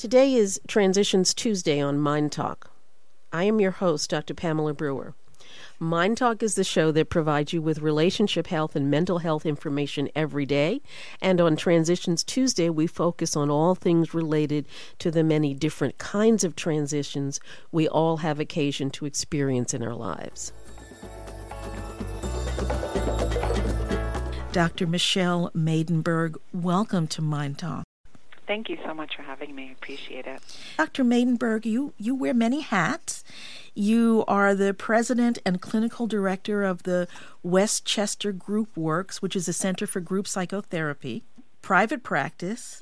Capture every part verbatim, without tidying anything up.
Today is Transitions Tuesday on Mind Talk. I am your host, Doctor Pamela Brewer. Mind Talk is the show that provides you with relationship health and mental health information every day. And on Transitions Tuesday, we focus on all things related to the many different kinds of transitions we all have occasion to experience in our lives. Doctor Michelle Maidenberg, welcome to Mind Talk. Thank you so much for having me. I appreciate it. Doctor Maidenberg, you, you wear many hats. You are the president and clinical director of the Westchester Group Works, which is a center for group psychotherapy, private practice.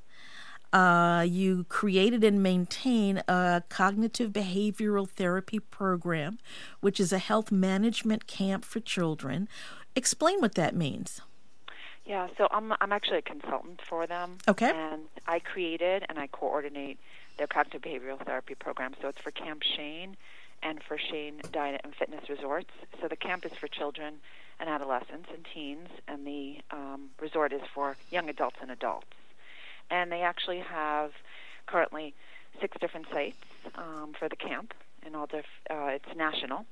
Uh, you created and maintain a cognitive behavioral therapy program, which is a health management camp for children. Explain what that means. Yeah, so I'm I'm actually a consultant for them. Okay. And I created and I coordinate their cognitive behavioral therapy program. So it's for Camp Shane and for Shane Diet and Fitness Resorts. So the camp is for children and adolescents and teens, and the um, resort is for young adults and adults. And they actually have currently six different sites um, for the camp, and all diff- uh, it's national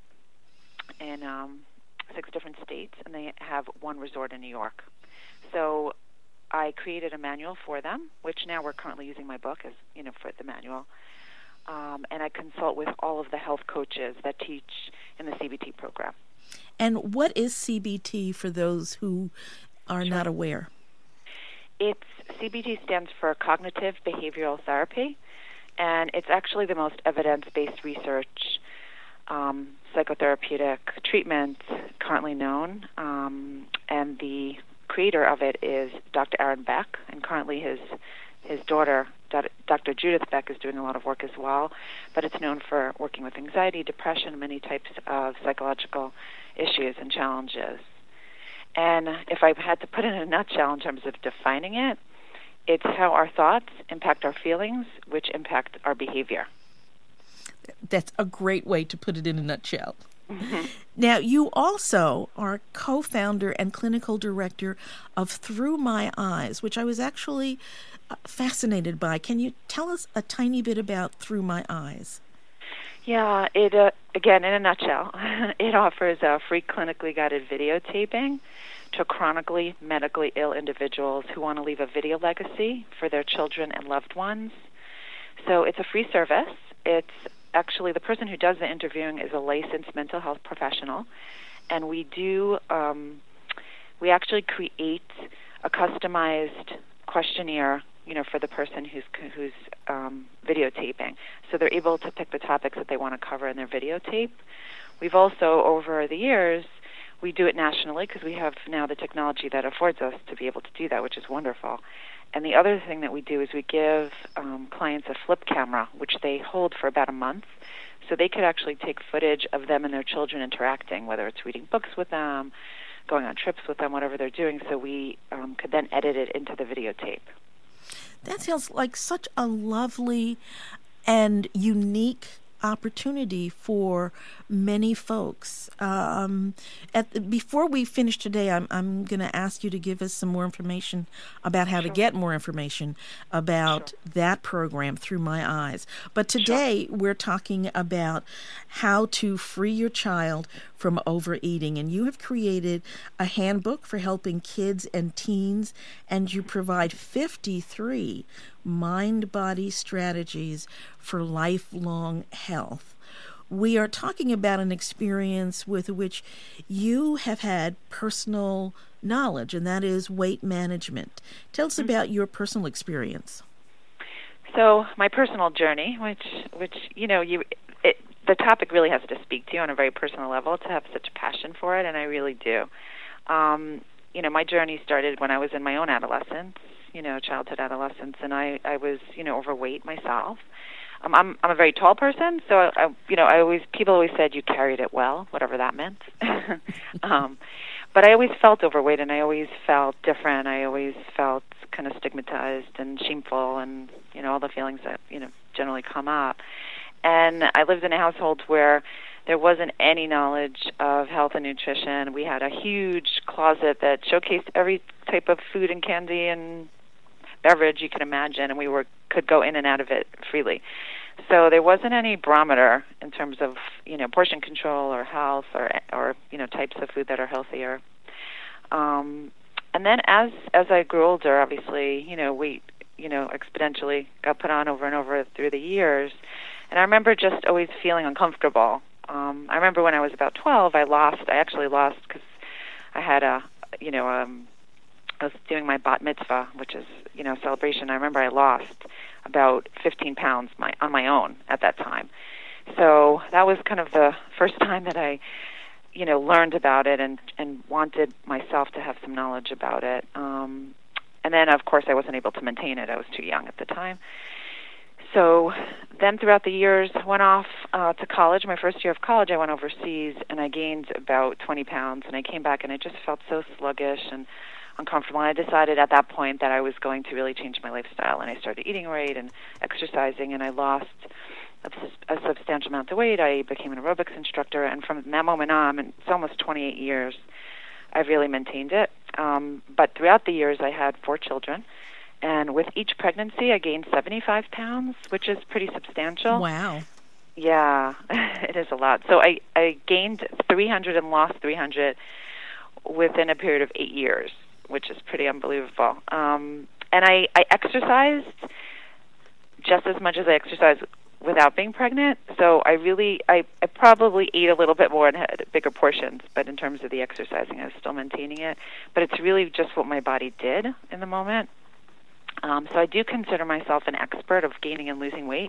in um, six different states, and they have one resort in New York. So I created a manual for them, which now we're currently using my book as, you know, for the manual. Um, and I consult with all of the health coaches that teach in the C B T program. And what is C B T for those who are Sure. not aware? It's C B T stands for Cognitive Behavioral Therapy, and it's actually the most evidence-based research um, psychotherapeutic treatment currently known, um, and the creator of it is Doctor Aaron Beck, and currently his his daughter, Doctor Judith Beck, is doing a lot of work as well, but it's known for working with anxiety, depression, many types of psychological issues and challenges. And if I had to put it in a nutshell in terms of defining it, it's how our thoughts impact our feelings, which impact our behavior. That's a great way to put it in a nutshell. Mm-hmm. Now, you also are co-founder and clinical director of Through My Eyes, which I was actually uh, fascinated by. Can you tell us a tiny bit about Through My Eyes? Yeah, it uh, again, in a nutshell, it offers a free clinically guided videotaping to chronically medically ill individuals who want to leave a video legacy for their children and loved ones. So it's a free service. It's Actually, the person who does the interviewing is a licensed mental health professional, and we do, um, we actually create a customized questionnaire, you know, for the person who's who's um, videotaping. So they're able to pick the topics that they want to cover in their videotape. We've also, over the years, we do it nationally because we have now the technology that affords us to be able to do that, which is wonderful. And the other thing that we do is we give um, clients a flip camera, which they hold for about a month, so they could actually take footage of them and their children interacting, whether it's reading books with them, going on trips with them, whatever they're doing, so we um, could then edit it into the videotape. That sounds like such a lovely and unique opportunity for many folks. Um, at, before we finish today, I'm, I'm going to ask you to give us some more information about how Sure. to get more information about Sure. that program, Through My Eyes. But today Sure. we're talking about how to free your child from overeating. And you have created a handbook for helping kids and teens, and you provide fifty-three mind-body strategies for lifelong health. We are talking about an experience with which you have had personal knowledge, and that is weight management. Tell us mm-hmm. about your personal experience. So my personal journey, which, which you know, you it, the topic really has to speak to you on a very personal level to have such a passion for it, and I really do. Um, you know, my journey started when I was in my own adolescence, you know, childhood adolescence, and I, I was, you know, overweight myself. Um, I'm I'm a very tall person, so I, you know, I always people always said you carried it well, whatever that meant. um, but I always felt overweight, and I always felt different. I always felt kind of stigmatized and shameful, and you know, all the feelings that you know generally come up. And I lived in a household where there wasn't any knowledge of health and nutrition. We had a huge closet that showcased every type of food and candy and beverage you can imagine, and we were could go in and out of it freely. So there wasn't any barometer in terms of, you know, portion control or health or, or you know, types of food that are healthier. Um, and then as as I grew older, obviously, you know, weight, you know, exponentially got put on over and over through the years. And I remember just always feeling uncomfortable. Um, I remember when I was about twelve, I lost, I actually lost because I had a, you know, um, I was doing my bat mitzvah, which is, you know, celebration. I remember I lost about fifteen pounds my, on my own at that time. So that was kind of the first time that I, you know, learned about it and, and wanted myself to have some knowledge about it. Um, and then, of course, I wasn't able to maintain it. I was too young at the time. So then throughout the years, I went off uh, to college. My first year of college, I went overseas, and I gained about twenty pounds. And I came back, and I just felt so sluggish and uncomfortable. And I decided at that point that I was going to really change my lifestyle. And I started eating right and exercising, and I lost a, a substantial amount of weight. I became an aerobics instructor, and from that moment on, and it's almost twenty-eight years, I've really maintained it. Um, but throughout the years, I had four children. And with each pregnancy, I gained seventy-five pounds, which is pretty substantial. Wow. Yeah, it is a lot. So I, I gained three hundred and lost three hundred within a period of eight years, which is pretty unbelievable. Um, and I, I exercised just as much as I exercised without being pregnant. So I really, I, I probably ate a little bit more and had bigger portions, but in terms of the exercising, I was still maintaining it. But it's really just what my body did in the moment. Um, so I do consider myself an expert of gaining and losing weight.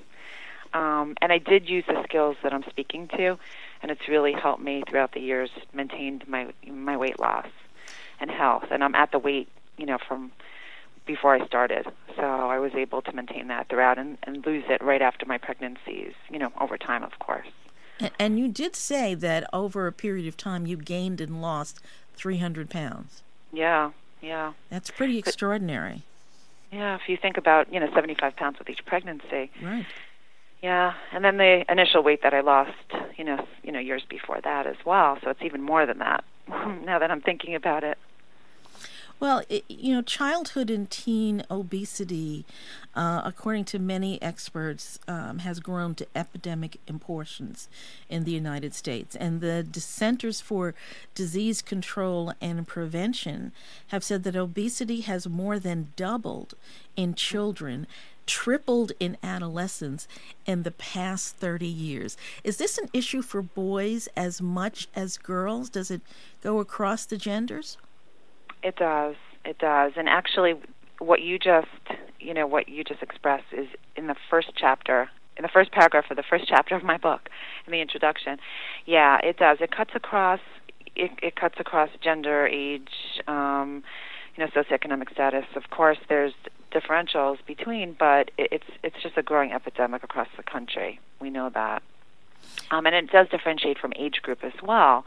Um, and I did use the skills that I'm speaking to, and it's really helped me throughout the years maintain my my weight loss and health. And I'm at the weight, you know, from before I started. So I was able to maintain that throughout and, and lose it right after my pregnancies, you know, over time, of course. And, and you did say that over a period of time you gained and lost three hundred pounds. Yeah, yeah. That's pretty extraordinary. Yeah, if you think about, you know, seventy-five pounds with each pregnancy. Right. Yeah, and then the initial weight that I lost, you know, you know, years before that as well. So it's even more than that. Now that I'm thinking about it. Well, it, you know, childhood and teen obesity, uh, according to many experts, um, has grown to epidemic proportions in the United States. And the Centers for Disease Control and Prevention have said that obesity has more than doubled in children, tripled in adolescents in the past thirty years. Is this an issue for boys as much as girls? Does it go across the genders? It does. It does. And actually, what you just, you know, what you just expressed is in the first chapter, in the first paragraph of the first chapter of my book, in the introduction. Yeah, it does. It cuts across. It, it cuts across gender, age, um, you know, socioeconomic status. Of course, there's differentials between, but it, it's it's just a growing epidemic across the country. We know that, um, and it does differentiate from age group as well.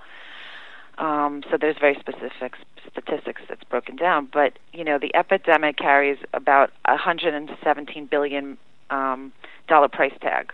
Um, so there's very specific statistics that's broken down. But, you know, the epidemic carries about a one hundred seventeen billion dollars um, dollar price tag.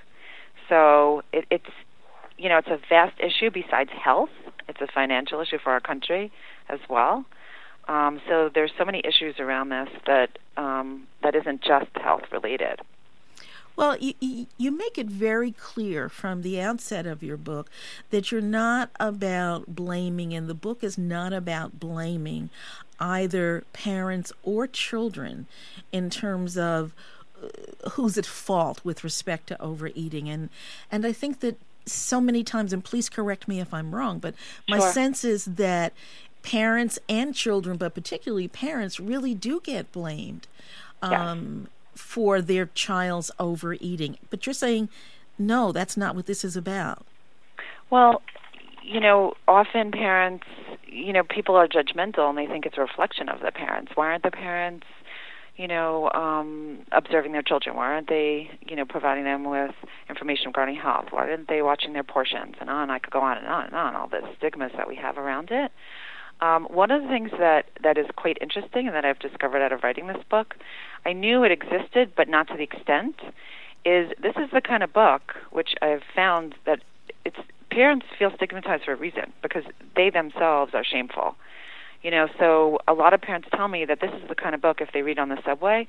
So it, it's, you know, it's a vast issue besides health. It's a financial issue for our country as well. Um, so there's so many issues around this that um, that isn't just health related. Well, you, you make it very clear from the outset of your book that you're not about blaming, and the book is not about blaming either parents or children in terms of who's at fault with respect to overeating. And, and I think that so many times, and please correct me if I'm wrong, but my Sure. sense is that parents and children, but particularly parents, really do get blamed. Um, Yes. for their child's overeating. But you're saying, no, that's not what this is about. Well, you know, often parents, you know, people are judgmental and they think it's a reflection of the parents. Why aren't the parents, you know, um, observing their children? Why aren't they, you know, providing them with information regarding health? Why aren't they watching their portions? And on, I could go on and on and on, all the stigmas that we have around it. Um, one of the things that, that is quite interesting and that I've discovered out of writing this book, I knew it existed, but not to the extent, is this is the kind of book which I've found that it's parents feel stigmatized for a reason because they themselves are shameful. You know, so a lot of parents tell me that this is the kind of book, if they read on the subway,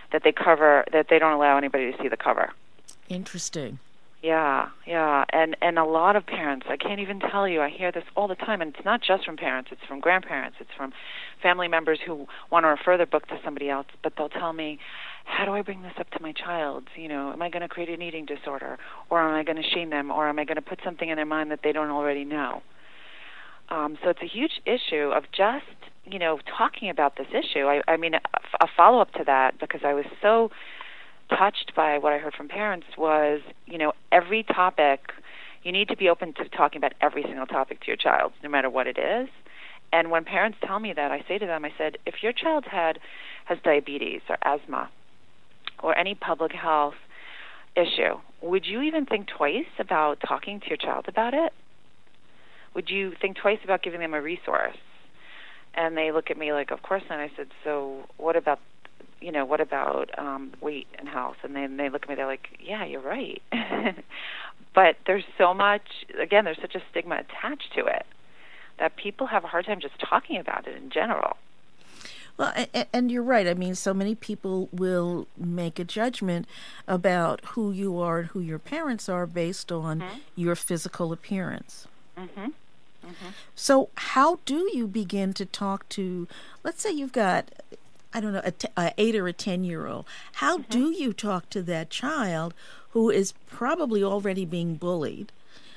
that they cover, that they don't allow anybody to see the cover. Interesting. Yeah, yeah, and and a lot of parents, I can't even tell you, I hear this all the time, and it's not just from parents, it's from grandparents, it's from family members who want to refer their book to somebody else, but they'll tell me, how do I bring this up to my child? You know, am I going to create an eating disorder, or am I going to shame them, or am I going to put something in their mind that they don't already know? Um, so it's a huge issue of just, you know, talking about this issue. I, I mean, a, a follow-up to that, because I was so touched by what I heard from parents, was, you know, every topic, you need to be open to talking about every single topic to your child, no matter what it is. And when parents tell me that, I say to them, I said, if your child had has diabetes or asthma or any public health issue, would you even think twice about talking to your child about it? Would you think twice about giving them a resource? And they look at me like, of course not. I said, so what about you know, what about um, weight and health? And then they look at me, they're like, yeah, you're right. But there's so much, again, there's such a stigma attached to it that people have a hard time just talking about it in general. Well, and you're right. I mean, so many people will make a judgment about who you are and who your parents are based on mm-hmm. your physical appearance. Mm-hmm. Mm-hmm. So how do you begin to talk to, let's say you've got, I don't know, a, t- a eight or a ten-year-old. How mm-hmm. do you talk to that child who is probably already being bullied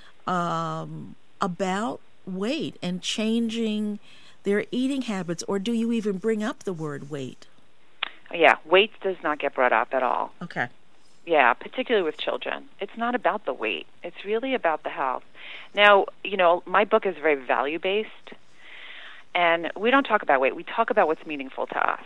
um, about weight and changing their eating habits, or do you even bring up the word weight? Yeah, weight does not get brought up at all. Okay. Yeah, particularly with children. It's not about the weight. It's really about the health. Now, you know, my book is very value-based, and we don't talk about weight. We talk about what's meaningful to us.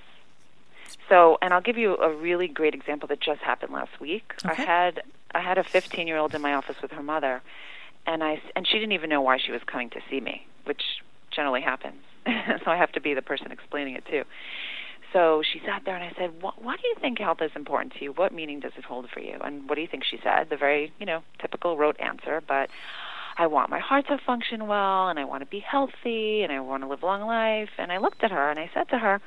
So, and I'll give you a really great example that just happened last week. Okay. I had I had a fifteen-year-old in my office with her mother, and I and she didn't even know why she was coming to see me, which generally happens. So I have to be the person explaining it too. So she sat there and I said, "Why do you think health is important to you? What meaning does it hold for you?" And what do you think she said? The very, you know, typical rote answer, but I want my heart to function well, and I want to be healthy, and I want to live a long life. And I looked at her and I said to her,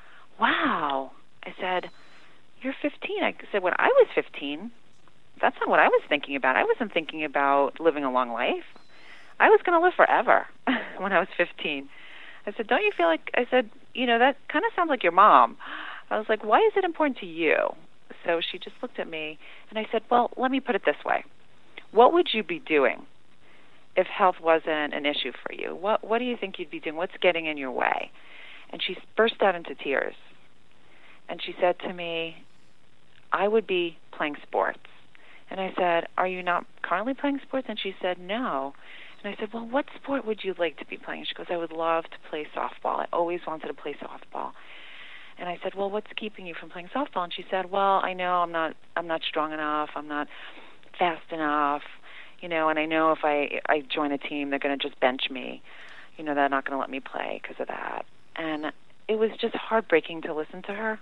"Wow." I said, "You're fifteen." I said, "When I was fifteen, that's not what I was thinking about. I wasn't thinking about living a long life. I was going to live forever when I was fifteen. I said, "Don't you feel like," I said, "you know, that kind of sounds like your mom." I was like, "Why is it important to you?" So she just looked at me, and I said, "Well, let me put it this way. What would you be doing if health wasn't an issue for you? What What do you think you'd be doing? What's getting in your way?" And she burst out into tears. And she said to me, "I would be playing sports." And I said, "Are you not currently playing sports?" And she said, "No." And I said, "Well, what sport would you like to be playing?" She goes, "I would love to play softball. I always wanted to play softball." And I said, "Well, what's keeping you from playing softball?" And she said, "Well, I know I'm not I'm not strong enough. I'm not fast enough. You know, and I know if I I join a team, they're going to just bench me. You know, they're not going to let me play because of that." And it was just heartbreaking to listen to her.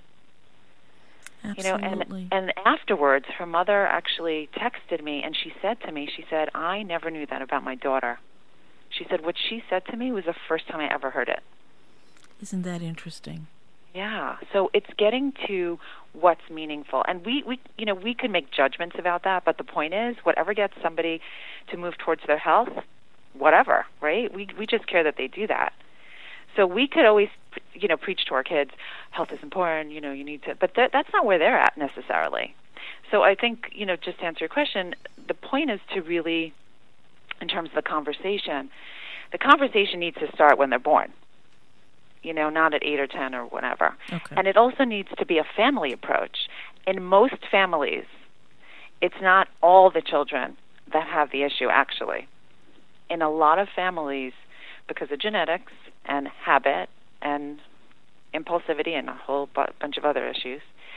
Absolutely. You know, and and afterwards, her mother actually texted me, and she said to me, she said, "I never knew that about my daughter." She said, what she said to me was the first time I ever heard it. Isn't that interesting? Yeah. So it's getting to what's meaningful. And we, we, you know, we could make judgments about that, but the point is, whatever gets somebody to move towards their health, whatever, right? We we just care that they do that. So we could always, you know, preach to our kids, health is important, you know, you need to, but th- that's not where they're at necessarily. So I think, you know, just to answer your question, the point is to really, in terms of the conversation, the conversation needs to start when they're born, you know, not at eight or ten or whatever. Okay. And it also needs to be a family approach. In most families, it's not all the children that have the issue, actually. In a lot of families, because of genetics and habit and impulsivity and a whole bu- bunch of other issues,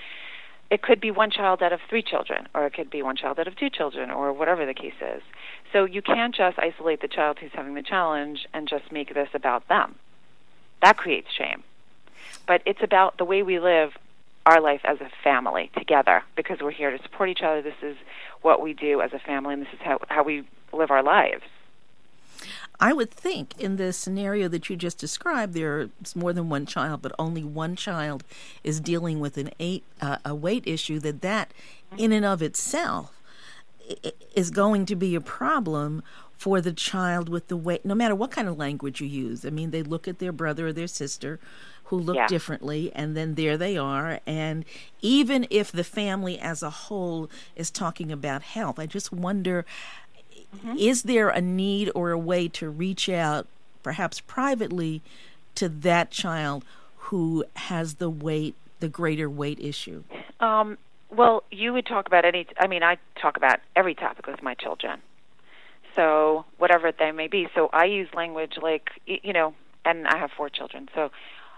it could be one child out of three children, or it could be one child out of two children, or whatever the case is. So you can't just isolate the child who's having the challenge and just make this about them. That creates shame. But it's about the way we live our life as a family together, because we're here to support each other. This is what we do as a family, and this is how, how we live our lives. I would think in the scenario that you just described, there's more than one child, but only one child is dealing with an eight, uh, a weight issue, that that in and of itself is going to be a problem for the child with the weight, no matter what kind of language you use. I mean, they look at their brother or their sister who look yeah. differently, and then there they are. And even if the family as a whole is talking about health, I just wonder, mm-hmm. is there a need or a way to reach out, perhaps privately, to that child who has the weight, the greater weight issue? Um, well, you would talk about any, I mean, I talk about every topic with my children. So whatever they may be. So I use language like, you know, and I have four children. So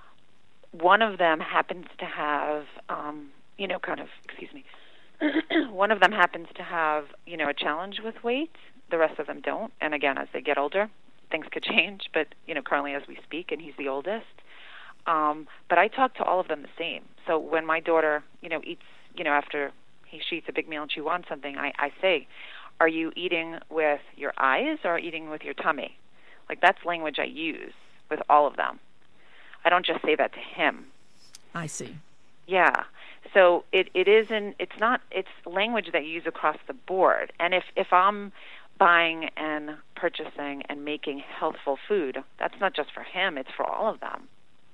one of them happens to have, um, you know, kind of, excuse me, one of them happens to have, you know, a challenge with weight. The rest of them don't. And again, as they get older, things could change. But, you know, currently as we speak, and he's the oldest. Um, but I talk to all of them the same. So when my daughter, you know, eats, you know, after he, she eats a big meal and she wants something, I, I say, are you eating with your eyes or eating with your tummy? Like, that's language I use with all of them. I don't just say that to him. I see. Yeah. So it, it isn't, it's not, it's language that you use across the board. And if, if I'm buying and purchasing and making healthful food, that's not just for him, it's for all of them.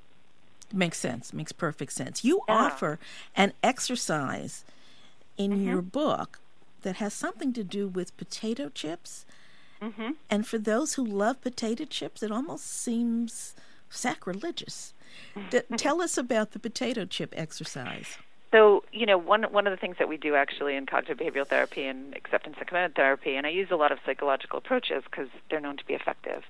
Makes sense. Makes perfect sense. You yeah. offer an exercise in mm-hmm. your book that has something to do with potato chips. Mm-hmm. And for those who love potato chips, it almost seems sacrilegious. D- tell us about the potato chip exercise. So, you know, one one of the things that we do actually in cognitive behavioral therapy and acceptance and commitment therapy, and I use a lot of psychological approaches because they're known to be effective,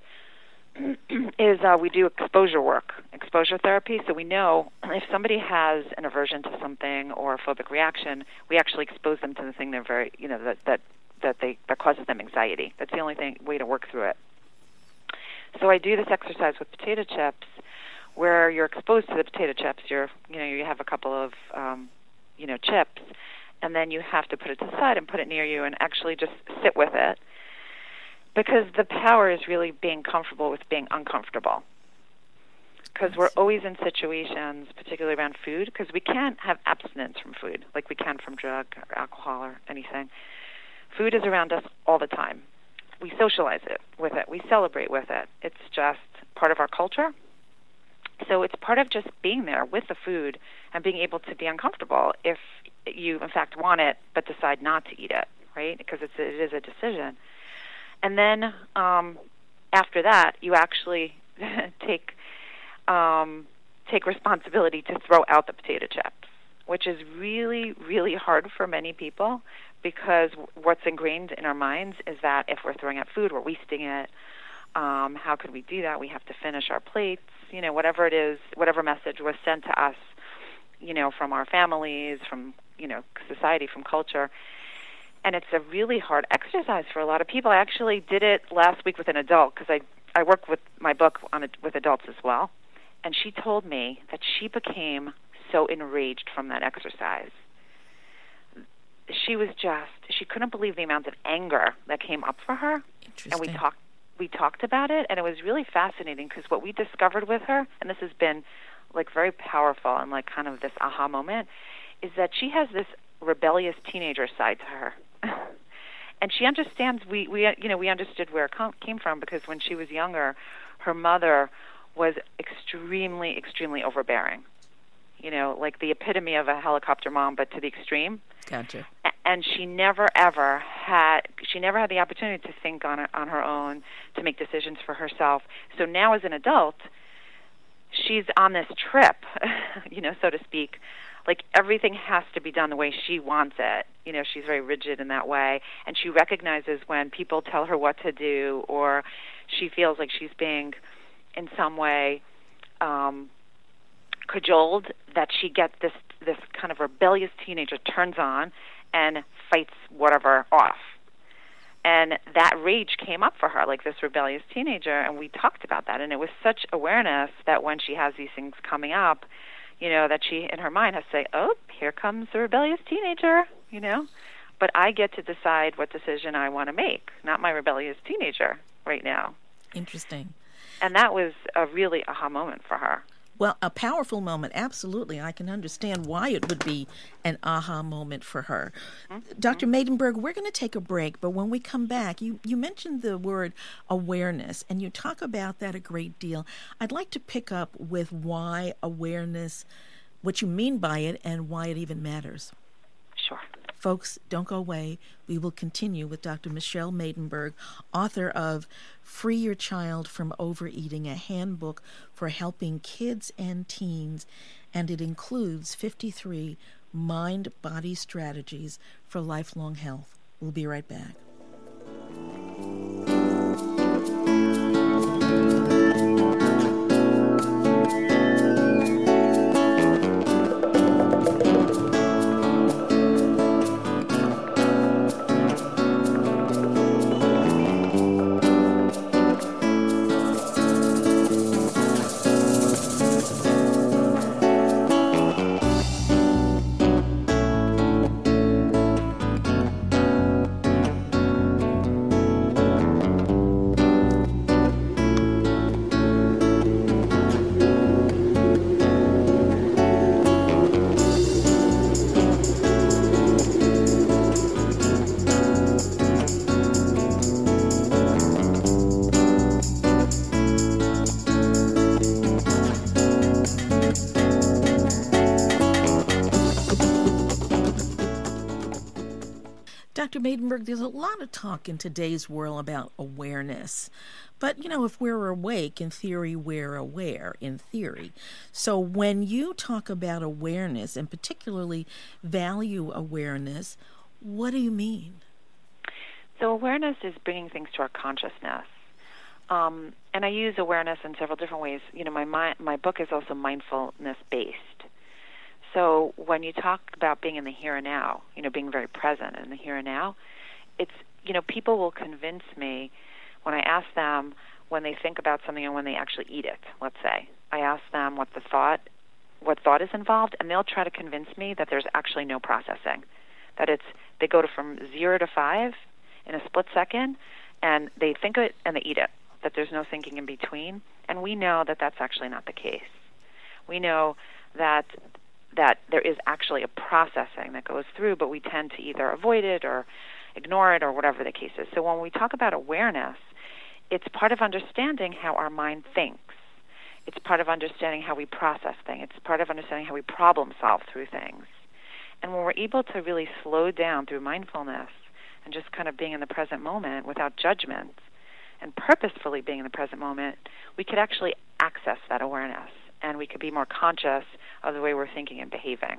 is uh, we do exposure work, exposure therapy. So we know if somebody has an aversion to something or a phobic reaction, we actually expose them to the thing they're very, you know, that that that they that causes them anxiety. That's the only thing way to work through it. So I do this exercise with potato chips, where you're exposed to the potato chips. You're, you know, you have a couple of, um, you know, chips, and then you have to put it to the side and put it near you and actually just sit with it. Because the power is really being comfortable with being uncomfortable. Because we're always in situations, particularly around food, because we can't have abstinence from food like we can from drug or alcohol or anything. Food is around us all the time. We socialize it with it. We celebrate with it. It's just part of our culture. So it's part of just being there with the food and being able to be uncomfortable if you, in fact, want it but decide not to eat it, right? Because it's, it is a decision. And then um, after that, you actually take um, take responsibility to throw out the potato chips, which is really, really hard for many people because what's ingrained in our minds is that if we're throwing out food, we're wasting it. Um, how could we do that? We have to finish our plates, you know, whatever it is, whatever message was sent to us, you know, from our families, from, you know, society, from culture. And it's a really hard exercise for a lot of people. I actually did it last week with an adult because I, I work with my book on a, with adults as well. And she told me that she became so enraged from that exercise. She was just, she couldn't believe the amount of anger that came up for her. And we talked we talked about it, and it was really fascinating because what we discovered with her, and this has been like very powerful and like kind of this aha moment, is that she has this rebellious teenager side to her. And she understands, we, we you know, we understood where it com- came from because when she was younger, her mother was extremely, extremely overbearing. You know, like the epitome of a helicopter mom, but to the extreme. Gotcha. And she never, ever had, she never had the opportunity to think on, on her own, to make decisions for herself. So now as an adult, she's on this trip, you know, so to speak. Like everything has to be done the way she wants it. You know, she's very rigid in that way. And she recognizes when people tell her what to do or she feels like she's being in some way um, cajoled, that she gets this, this kind of rebellious teenager turns on and fights whatever off. And that rage came up for her, like this rebellious teenager, and we talked about that. And it was such awareness that when she has these things coming up, you know, that she, in her mind, has to say, oh, here comes the rebellious teenager, you know. But I get to decide what decision I want to make, not my rebellious teenager right now. Interesting. And that was a really aha moment for her. Well, a powerful moment, absolutely. I can understand why it would be an aha moment for her. Mm-hmm. Doctor Maidenberg, we're going to take a break, but when we come back, you, you mentioned the word awareness, and you talk about that a great deal. I'd like to pick up with why awareness, what you mean by it, and why it even matters. Sure. Folks, don't go away. We will continue with Doctor Michelle Maidenberg, author of Free Your Child from Overeating, a handbook for helping kids and teens, and it includes fifty-three mind-body strategies for lifelong health. We'll be right back. Doctor Maidenberg, there's a lot of talk in today's world about awareness. But, you know, if we're awake, in theory, we're aware, in theory. So when you talk about awareness, and particularly value awareness, what do you mean? So awareness is bringing things to our consciousness. Um, and I use awareness in several different ways. You know, my my, my book is also mindfulness-based. So when you talk about being in the here and now, you know, being very present in the here and now, it's, you know, people will convince me when I ask them when they think about something and when they actually eat it, let's say. I ask them what the thought, what thought is involved, and they'll try to convince me that there's actually no processing, that it's, they go to from zero to five in a split second, and they think it and they eat it, that there's no thinking in between. And we know that that's actually not the case. We know that that there is actually a processing that goes through, but we tend to either avoid it or ignore it or whatever the case is. So when we talk about awareness, it's part of understanding how our mind thinks. It's part of understanding how we process things. It's part of understanding how we problem solve through things. And when we're able to really slow down through mindfulness and just kind of being in the present moment without judgment and purposefully being in the present moment, we could actually access that awareness, and we could be more conscious of the way we're thinking and behaving.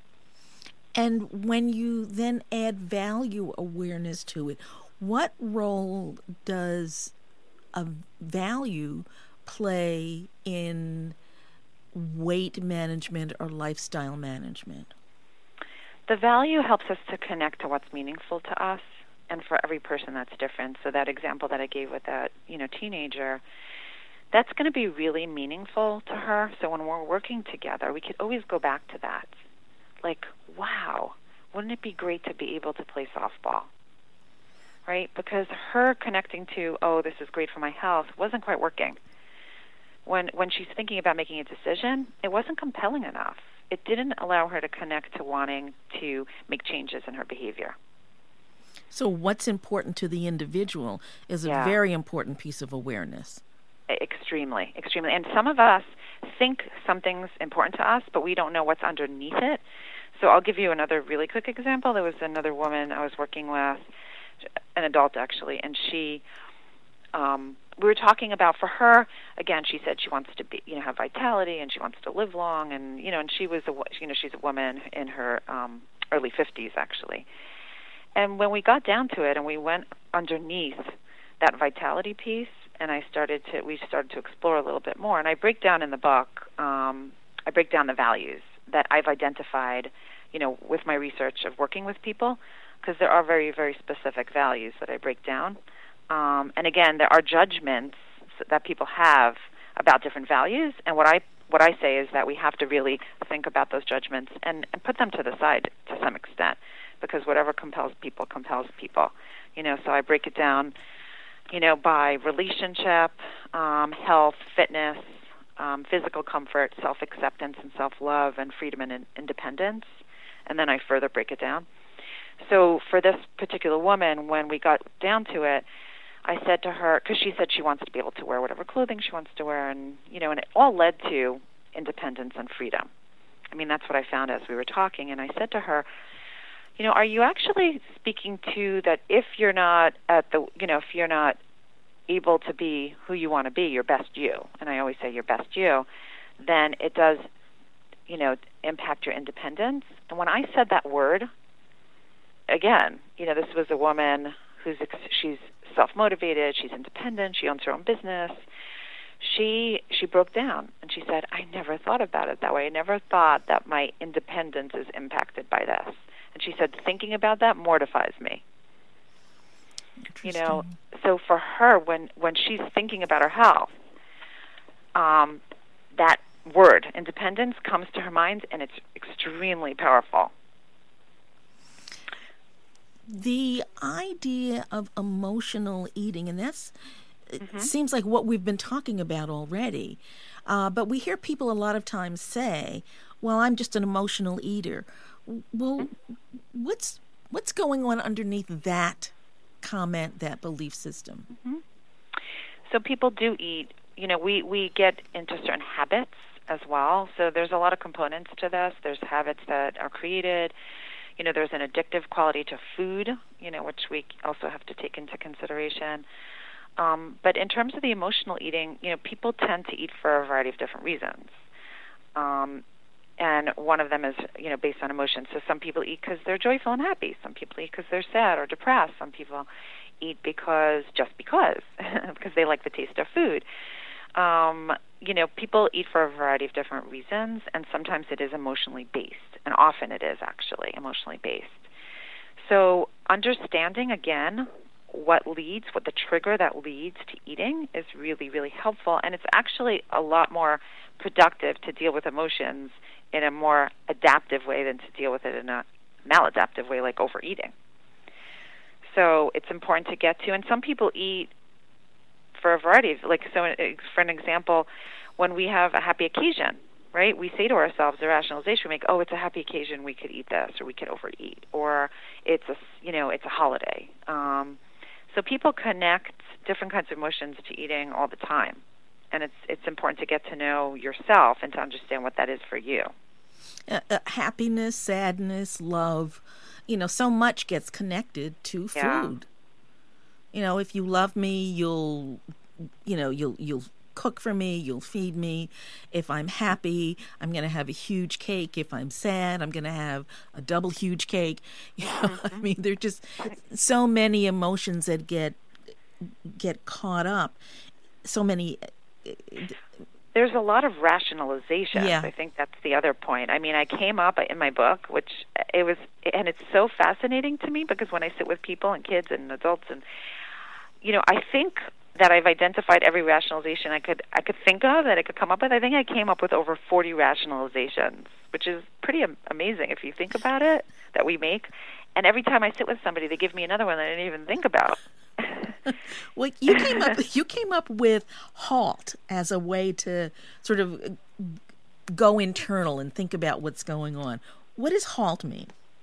And when you then add value awareness to it, what role does a value play in weight management or lifestyle management? The value helps us to connect to what's meaningful to us, and for every person that's different. So that example that I gave with that, you know, teenager, that's going to be really meaningful to her. So when we're working together, we could always go back to that. Like, wow, wouldn't it be great to be able to play softball? Right? Because her connecting to, oh, this is great for my health, wasn't quite working. When when she's thinking about making a decision, it wasn't compelling enough. It didn't allow her to connect to wanting to make changes in her behavior. So what's important to the individual is a yeah. very important piece of awareness. Extremely, extremely. And some of us think something's important to us, but we don't know what's underneath it. So I'll give you another really quick example. There was another woman I was working with, an adult actually, and she, um, we were talking about, for her, again, she said she wants to be, you know, have vitality and she wants to live long, and you know, and she was, a, you know, she's a woman in her um, early fifties actually. And when we got down to it, and we went underneath that vitality piece, and I started to, we started to explore a little bit more. And I break down in the book, um, I break down the values that I've identified, you know, with my research of working with people, because there are very, very specific values that I break down. Um, and again, there are judgments that people have about different values. And what I what I say is that we have to really think about those judgments and, and put them to the side to some extent, because whatever compels people compels people. You know, so I break it down you know, by relationship, um, health, fitness, um, physical comfort, self-acceptance and self-love, and freedom and in- independence. And then I further break it down. So for this particular woman, when we got down to it, I said to her, because she said she wants to be able to wear whatever clothing she wants to wear, and, you know, and it all led to independence and freedom. I mean, that's what I found as we were talking. And I said to her, you know, are you actually speaking to that if you're not at the, you know, if you're not able to be who you want to be, your best you, and I always say your best you, then it does, you know, impact your independence. And when I said that word, again, you know, this was a woman who's, she's self-motivated, she's independent, she owns her own business. She she broke down and she said, I never thought about it that way. I never thought that my independence is impacted by this. And she said, thinking about that mortifies me. You know, so for her, when, when she's thinking about her health, um, that word, independence, comes to her mind, and it's extremely powerful. The idea of emotional eating, and that's Mm-hmm. it seems like what we've been talking about already, uh, but we hear people a lot of times say, well, I'm just an emotional eater. Well, mm-hmm. what's what's going on underneath that comment, that belief system? Mm-hmm. So people do eat, you know, we, we get into certain habits as well. So there's a lot of components to this. There's habits that are created. You know, there's an addictive quality to food, you know, which we also have to take into consideration. Um, but in terms of the emotional eating, you know, people tend to eat for a variety of different reasons. Um, and one of them is, you know, based on emotions. So some people eat because they're joyful and happy. Some people eat because they're sad or depressed. Some people eat because, just because, because they like the taste of food. Um, you know, people eat for a variety of different reasons, and sometimes it is emotionally based, and often it is actually emotionally based. So understanding, again, what leads, what the trigger that leads to eating is really, really helpful. And it's actually a lot more productive to deal with emotions in a more adaptive way than to deal with it in a maladaptive way like overeating. So it's important to get to, and some people eat for a variety of, like, so for an example, when we have a happy occasion, right, we say to ourselves, the rationalization we make, oh, it's a happy occasion, we could eat this, or we could overeat, or it's a, you know, it's a holiday. Um, So people connect different kinds of emotions to eating all the time, and it's it's important to get to know yourself and to understand what that is for you. Uh, uh, happiness, sadness, love, you know, so much gets connected to Yeah. food. You know, if you love me, you'll, you know, you'll you'll cook for me, you'll feed me. If I'm happy, I'm going to have a huge cake. If I'm sad, I'm going to have a double huge cake. You know, mm-hmm. I mean, there are just so many emotions that get get caught up. So many. There's a lot of rationalizations. Yeah. I think that's the other point. I mean, I came up in my book, which it was, and it's so fascinating to me because when I sit with people and kids and adults, and you know, I think that I've identified every rationalization I could I could think of, that I could come up with. I think I came up with over forty rationalizations, which is pretty am- amazing if you think about it, that we make. And every time I sit with somebody, they give me another one that I didn't even think about. Well, you came up you came up with HALT as a way to sort of go internal and think about what's going on. What does HALT mean?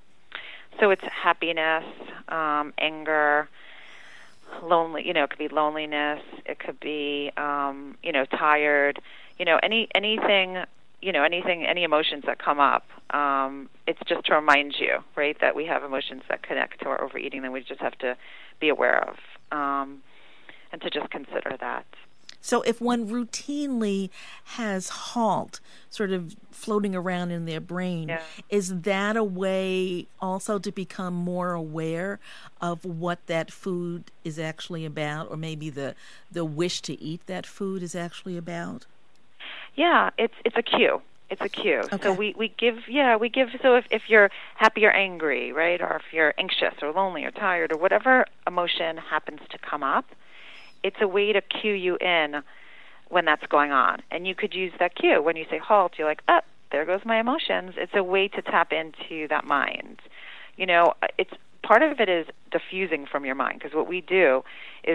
So it's happiness, um, anger, lonely, you know, it could be loneliness, it could be, um, you know, tired, you know, any anything, you know, anything, any emotions that come up. Um, it's just to remind you, right, that we have emotions that connect to our overeating that we just have to be aware of, um, and to just consider that. So if one routinely has HALT sort of floating around in their brain, yeah. is that a way also to become more aware of what that food is actually about, or maybe the the wish to eat that food is actually about? Yeah, it's it's a cue. It's a cue. Okay. So we, we give, yeah, we give, so if, if you're happy or angry, right, or if you're anxious or lonely or tired or whatever emotion happens to come up, it's a way to cue you in when that's going on. And you could use that cue. When you say halt, you're like, oh, there goes my emotions. It's a way to tap into that mind. You know, it's part of it is diffusing from your mind, because what we do is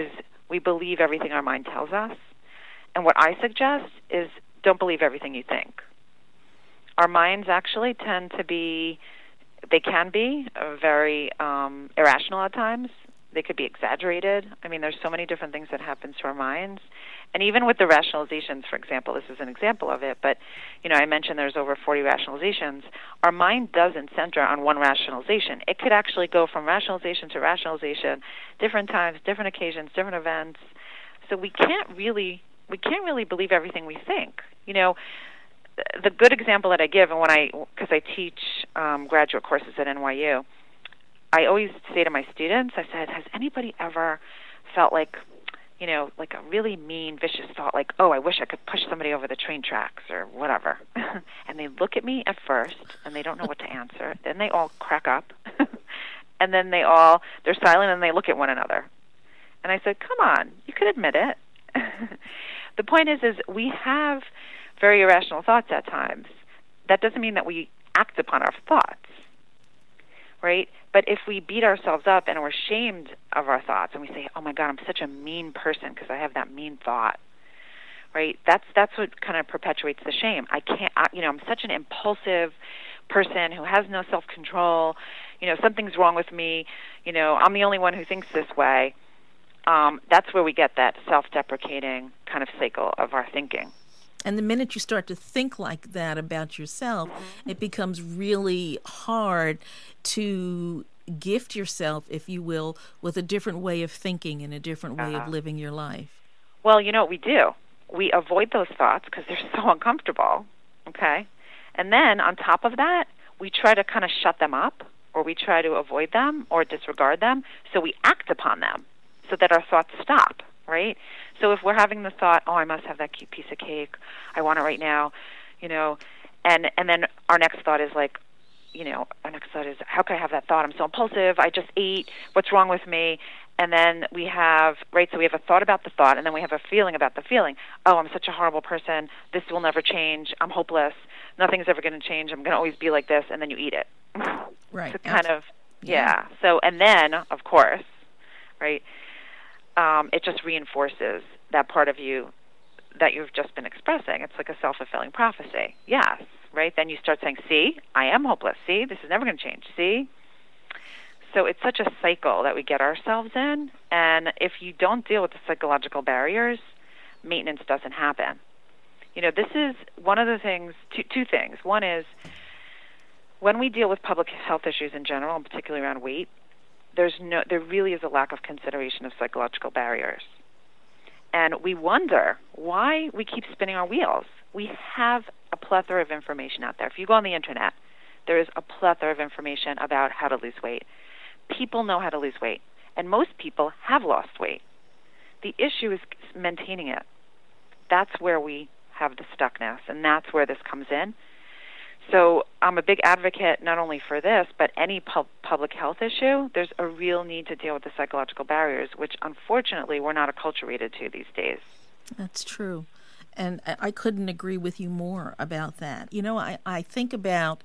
We believe everything our mind tells us. And what I suggest is don't believe everything you think. Our minds actually tend to be, they can be uh, very um, irrational at times. They could be exaggerated. I mean, there's so many different things that happen to our minds. And even with the rationalizations, for example, this is an example of it, but, you know, I mentioned there's over forty rationalizations. Our mind doesn't center on one rationalization. It could actually go from rationalization to rationalization, different times, different occasions, different events. So we can't really, we can't really believe everything we think. You know, the good example that I give, and when I, because I teach um, graduate courses at N Y U, I always say to my students, I said, has anybody ever felt like, you know, like a really mean, vicious thought, like, oh, I wish I could push somebody over the train tracks or whatever. And they look at me at first, and they don't know what to answer. Then they all crack up. And then they all, they're silent, and they look at one another. And I said, come on, you could admit it. The point is, is we have very irrational thoughts at times. That doesn't mean that we act upon our thoughts, right? But if we beat ourselves up and we're ashamed of our thoughts and we say, oh, my God, I'm such a mean person because I have that mean thought, right? That's that's what kind of perpetuates the shame. I can't, I, you know, I'm such an impulsive person who has no self-control. You know, something's wrong with me. You know, I'm the only one who thinks this way. Um, that's where we get that self-deprecating kind of cycle of our thinking. And the minute you start to think like that about yourself, mm-hmm. it becomes really hard to gift yourself, if you will, with a different way of thinking and a different way uh-huh. of living your life. Well, you know what we do? We avoid those thoughts because they're so uncomfortable, okay? And then on top of that, we try to kind of shut them up, or we try to avoid them or disregard them, so we act upon them so that our thoughts stop. Right? So if we're having the thought, oh, I must have that cute piece of cake, I want it right now, you know, and and then our next thought is like, you know, our next thought is, how can I have that thought? I'm so impulsive, I just ate, what's wrong with me? And then we have, right, so we have a thought about the thought, and then we have a feeling about the feeling. Oh, I'm such a horrible person, this will never change, I'm hopeless, nothing's ever going to change, I'm going to always be like this, and then you eat it. Right. So kind of, yeah. yeah. So, and then, of course, right, Um, it just reinforces that part of you that you've just been expressing. It's like a self-fulfilling prophecy. Yes, right? Then you start saying, see, I am hopeless. See, this is never going to change. See? So it's such a cycle that we get ourselves in, and if you don't deal with the psychological barriers, maintenance doesn't happen. You know, this is one of the things, two, two things. One is, when we deal with public health issues in general, and particularly around weight, There's no, there really is a lack of consideration of psychological barriers. And we wonder why we keep spinning our wheels. We have a plethora of information out there. If you go on the internet, there is a plethora of information about how to lose weight. People know how to lose weight, and most people have lost weight. The issue is maintaining it. That's where we have the stuckness, and that's where this comes in. So I'm a big advocate not only for this, but any pub- public health issue. There's a real need to deal with the psychological barriers, which unfortunately we're not acculturated to these days. That's true. And I couldn't agree with you more about that. You know, I, I think about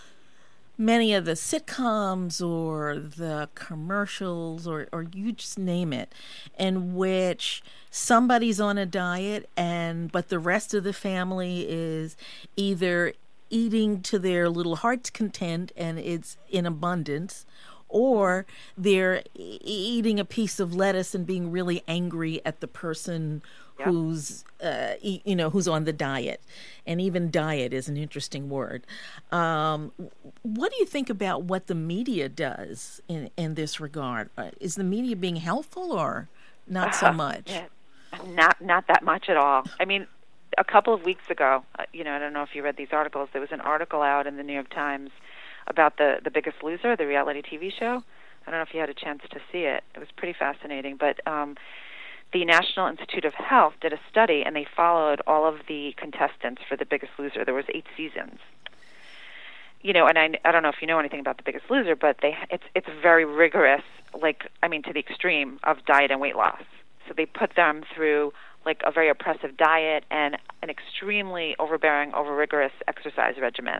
many of the sitcoms or the commercials or, or you just name it, in which somebody's on a diet and but the rest of the family is either eating to their little heart's content and it's in abundance, or they're e- eating a piece of lettuce and being really angry at the person yep. who's uh, e- you know who's on the diet. And even diet is an interesting word. Um, what do you think about what the media does in, in this regard? Uh, is the media being helpful or not uh, so much? Yeah. Not not that much at all. I mean, a couple of weeks ago, uh, you know, I don't know if you read these articles, there was an article out in the New York Times about the, the Biggest Loser, the reality T V show. I don't know if you had a chance to see it. It was pretty fascinating. But um, the National Institute of Health did a study, and they followed all of the contestants for the Biggest Loser. There was eight seasons. You know, and I, I don't know if you know anything about the Biggest Loser, but they it's it's very rigorous, like, I mean, to the extreme of diet and weight loss. So they put them through like a very oppressive diet and an extremely overbearing, over-rigorous exercise regimen.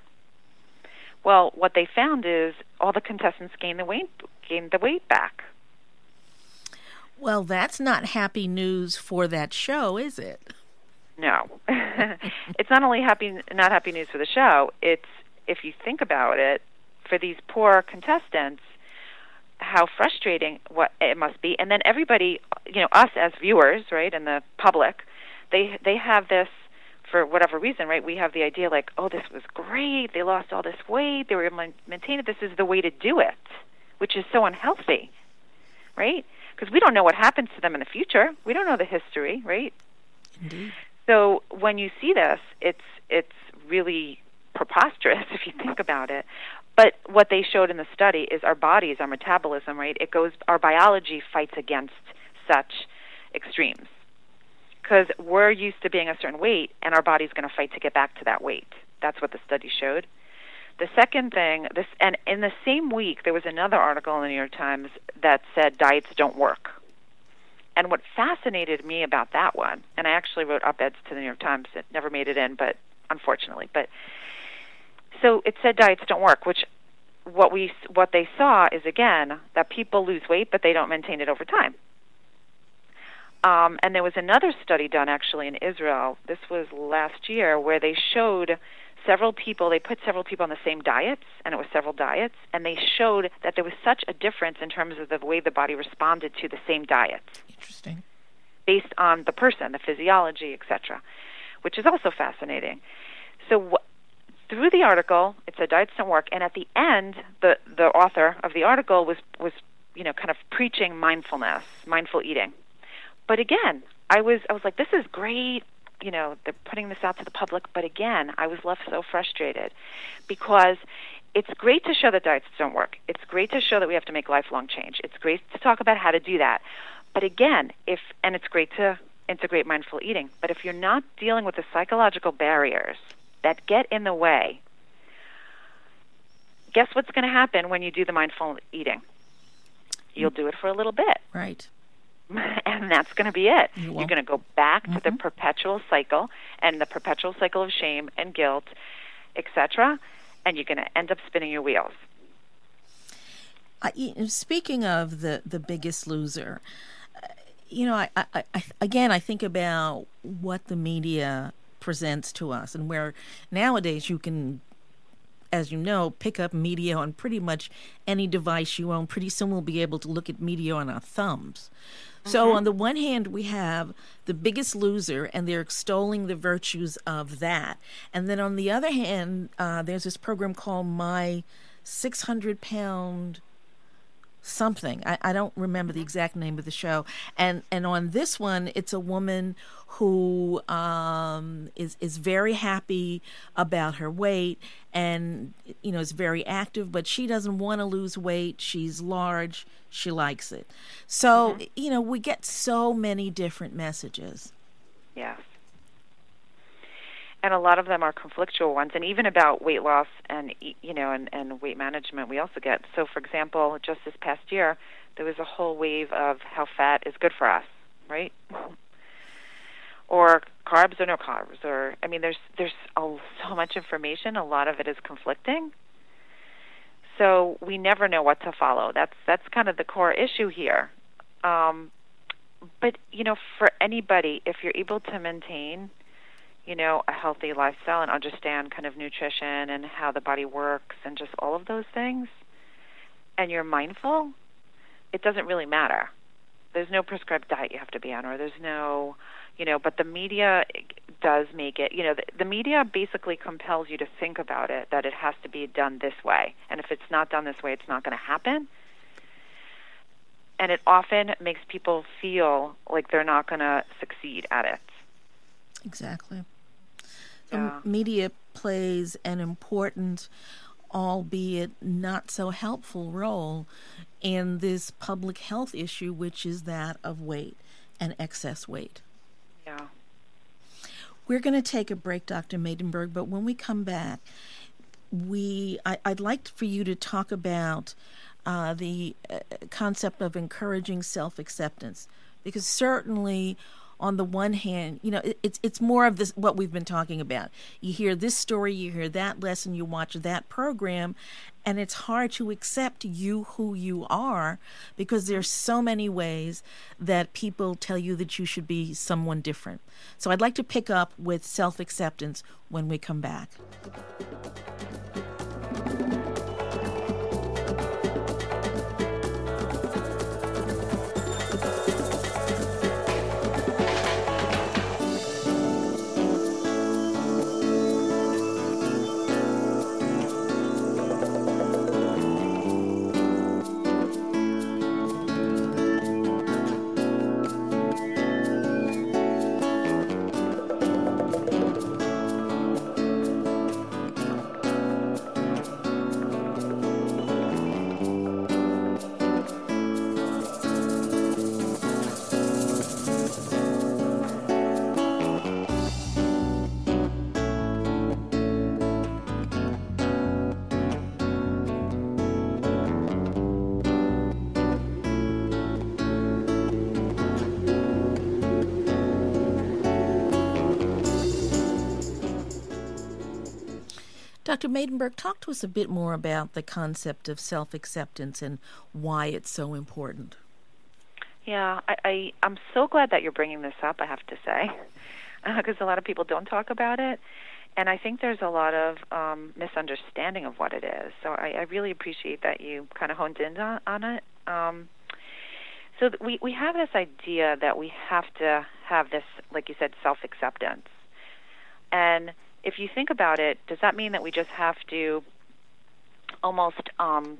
Well, what they found is all the contestants gained the weight, gained the weight back. Well, that's not happy news for that show, is it? No. It's not only happy, not happy news for the show. It's, if you think about it, for these poor contestants, how frustrating what it must be. And then everybody, you know, us as viewers, right, and the public, they they have this, for whatever reason, right, we have the idea like, oh, this was great, they lost all this weight, they were able to maintain it, this is the way to do it, which is so unhealthy, right? Because we don't know what happens to them in the future. We don't know the history, right? Indeed. So when you see this, it's it's really preposterous if you think about it. But what they showed in the study is our bodies, our metabolism, right? It goes, our biology fights against such extremes. Because we're used to being a certain weight, and our body's going to fight to get back to that weight. That's what the study showed. The second thing, this, and in the same week, there was another article in the New York Times that said diets don't work. And what fascinated me about that one, and I actually wrote op-eds to the New York Times, it never made it in, but unfortunately, but so it said diets don't work, which what we what they saw is, again, that people lose weight, but they don't maintain it over time. Um, and there was another study done actually in Israel, this was last year, where they showed several people, they put several people on the same diets, and it was several diets, and they showed that there was such a difference in terms of the way the body responded to the same diets. Interesting. Based on the person, the physiology, et cetera, which is also fascinating. So wh- through the article, it said diets don't work, and at the end, the, the author of the article was, was, you know, kind of preaching mindfulness, mindful eating. But again, I was I was like, this is great. You know, they're putting this out to the public. But again, I was left so frustrated because it's great to show that diets don't work. It's great to show that we have to make lifelong change. It's great to talk about how to do that. But again, if and it's great to integrate mindful eating. But if you're not dealing with the psychological barriers that get in the way, guess what's going to happen when you do the mindful eating? You'll do it for a little bit. Right. And that's going to be it. You You're going to go back mm-hmm. to the perpetual cycle and the perpetual cycle of shame and guilt, et cetera, and you're going to end up spinning your wheels. Uh, speaking of the, the Biggest Loser, uh, you know, I, I, I again, I think about what the media presents to us, and where nowadays you can, as you know, pick up media on pretty much any device you own. Pretty soon we'll be able to look at media on our thumbs. So on the one hand, we have The Biggest Loser, and they're extolling the virtues of that. And then on the other hand, uh, there's this program called My six hundred pound something. I, I don't remember the exact name of the show. And and on this one, it's a woman who um, is is very happy about her weight, and you know is very active, but she doesn't want to lose weight. She's large. She likes it. So mm-hmm. you know we get so many different messages. Yes. And a lot of them are conflictual ones, and even about weight loss and you know and, and weight management we also get. So, for example, just this past year, there was a whole wave of how fat is good for us, right? Or carbs or no carbs, or I mean, there's there's a, so much information. A lot of it is conflicting. So we never know what to follow. That's that's kind of the core issue here. Um, but you know, for anybody, if you're able to maintain you know, a healthy lifestyle and understand kind of nutrition and how the body works and just all of those things, and you're mindful, it doesn't really matter. There's no prescribed diet you have to be on, or there's no, you know, but the media does make it, you know, the, the media basically compels you to think about it, that it has to be done this way. And if it's not done this way, it's not going to happen. And it often makes people feel like they're not going to succeed at it. Exactly. Yeah. The media plays an important, albeit not so helpful, role in this public health issue, which is that of weight and excess weight. Yeah. We're going to take a break, Doctor Maidenberg, but when we come back, we I, I'd like for you to talk about uh, the uh, concept of encouraging self-acceptance, because certainly on the one hand, you know, it, it's it's more of this what we've been talking about. You hear this story, you hear that lesson, you watch that program, and it's hard to accept you who you are because there's so many ways that people tell you that you should be someone different. So I'd like to pick up with self-acceptance when we come back. Doctor Maidenberg, talk to us a bit more about the concept of self-acceptance and why it's so important. Yeah, I, I, I'm so glad that you're bringing this up, I have to say, because uh, a lot of people don't talk about it. And I think there's a lot of um, misunderstanding of what it is. So I, I really appreciate that you kind of honed in on, on it. Um, so th- we, we have this idea that we have to have this, like you said, self-acceptance. And if you think about it, does that mean that we just have to almost, um,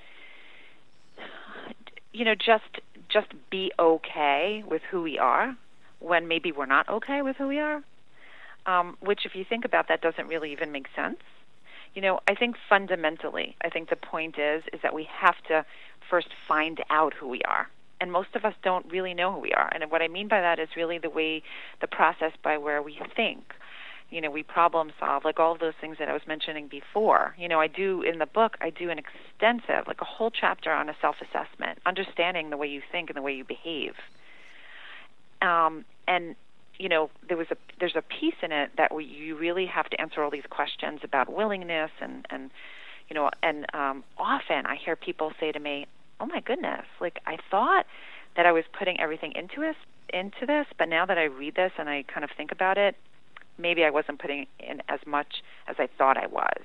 you know, just just be okay with who we are when maybe we're not okay with who we are? Um, which, if you think about that, doesn't really even make sense. You know, I think fundamentally, I think the point is is that we have to first find out who we are. And most of us don't really know who we are. And what I mean by that is really the way, the process by where we think. You know, we problem solve, like all of those things that I was mentioning before. You know, I do, in the book, I do an extensive, like a whole chapter on a self-assessment, understanding the way you think and the way you behave. Um, and, you know, there was a there's a piece in it that we, you really have to answer all these questions about willingness and, and you know, and um, often I hear people say to me, oh, my goodness, like I thought that I was putting everything into this, into this, but now that I read this and I kind of think about it, maybe I wasn't putting in as much as I thought I was.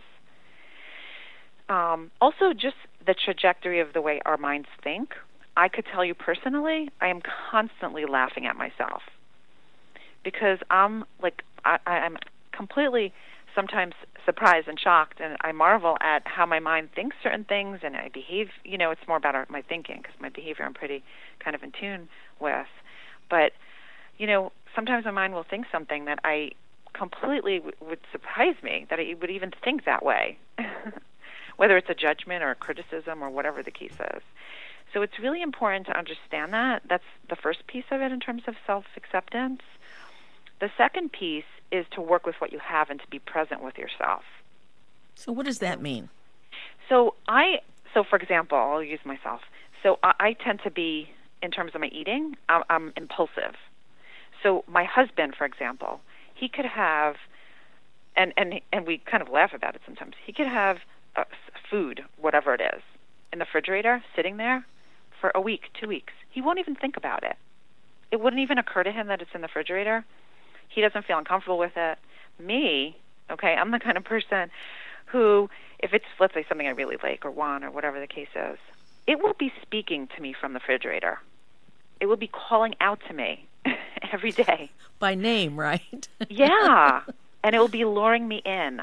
Um, also, just the trajectory of the way our minds think. I could tell you personally, I am constantly laughing at myself because I'm like, I, I'm completely sometimes surprised and shocked, and I marvel at how my mind thinks certain things and I behave. You know, it's more about our, my thinking because my behavior I'm pretty kind of in tune with. But, you know, sometimes my mind will think something that I completely w- would surprise me that it would even think that way, whether it's a judgment or a criticism or whatever the case is. So it's really important to understand that. That's the first piece of it in terms of self-acceptance. The second piece is to work with what you have and to be present with yourself. So what does that mean? So I, so for example, I'll use myself. So I, I tend to be, in terms of my eating, I'm, I'm impulsive. So my husband, for example, he could have, and, and and we kind of laugh about it sometimes, he could have uh, food, whatever it is, in the refrigerator, sitting there for a week, two weeks. He won't even think about it. It wouldn't even occur to him that it's in the refrigerator. He doesn't feel uncomfortable with it. Me, okay, I'm the kind of person who, if it's, let's say, something I really like or want or whatever the case is, it will be speaking to me from the refrigerator. It will be calling out to me every day. By name, right? Yeah, and it will be luring me in.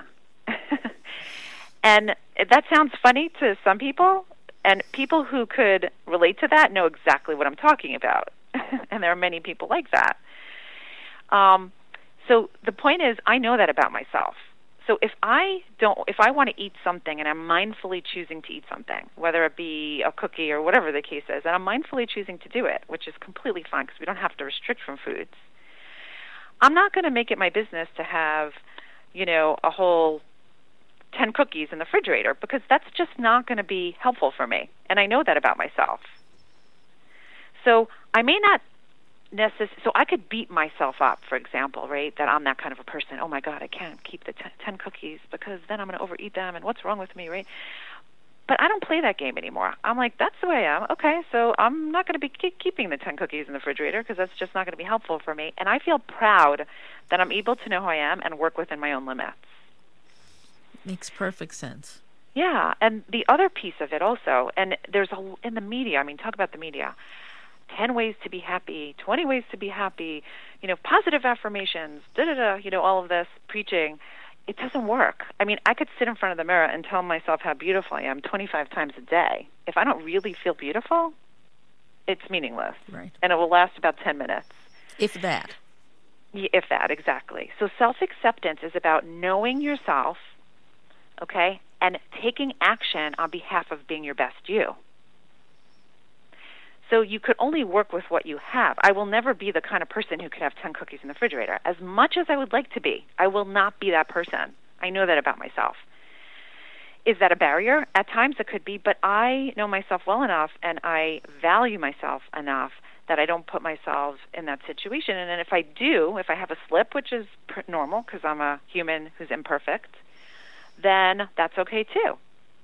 And that sounds funny to some people, and people who could relate to that know exactly what I'm talking about. And there are many people like that. Um, so the point is, I know that about myself. So if I don't, if I want to eat something and I'm mindfully choosing to eat something, whether it be a cookie or whatever the case is, and I'm mindfully choosing to do it, which is completely fine because we don't have to restrict from foods, I'm not going to make it my business to have, you know, a whole ten cookies in the refrigerator because that's just not going to be helpful for me. And I know that about myself. So I may not necess- so I could beat myself up, for example, right, that I'm that kind of a person. Oh, my God, I can't keep the ten, ten cookies because then I'm going to overeat them, and what's wrong with me, right? But I don't play that game anymore. I'm like, that's the way I am. Okay, so I'm not going to be keep keeping the ten cookies in the refrigerator because that's just not going to be helpful for me. And I feel proud that I'm able to know who I am and work within my own limits. Makes perfect sense. Yeah, and the other piece of it also, and there's a, in the media, I mean, talk about the media, ten ways to be happy, twenty ways to be happy, you know, positive affirmations, da-da-da, you know, all of this preaching. It doesn't work. I mean, I could sit in front of the mirror and tell myself how beautiful I am twenty-five times a day. If I don't really feel beautiful, it's meaningless. Right. And it will last about ten minutes. If that. If that, exactly. So self-acceptance is about knowing yourself, okay, and taking action on behalf of being your best you. So you could only work with what you have. I will never be the kind of person who could have ten cookies in the refrigerator. As much as I would like to be, I will not be that person. I know that about myself. Is that a barrier? At times it could be, but I know myself well enough and I value myself enough that I don't put myself in that situation. And then if I do, if I have a slip, which is pr- normal because I'm a human who's imperfect, then that's okay too.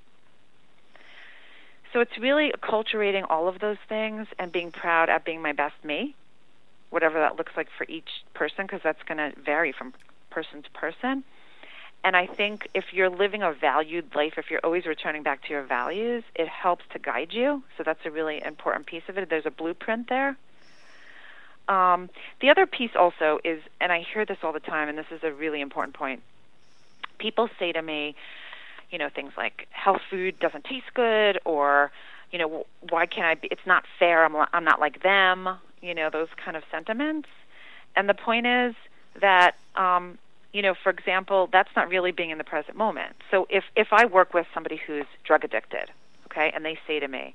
So it's really acculturating all of those things and being proud at being my best me, whatever that looks like for each person, because that's going to vary from person to person. And I think if you're living a valued life, if you're always returning back to your values, it helps to guide you. So that's a really important piece of it. There's a blueprint there. Um, the other piece also is, and I hear this all the time, and this is a really important point. People say to me, you know, things like health food doesn't taste good, or, you know, why can't I be, it's not fair, I'm, I'm not like them, you know, those kind of sentiments. And the point is that, um, you know, for example, that's not really being in the present moment. So if, if I work with somebody who's drug addicted, okay, and they say to me,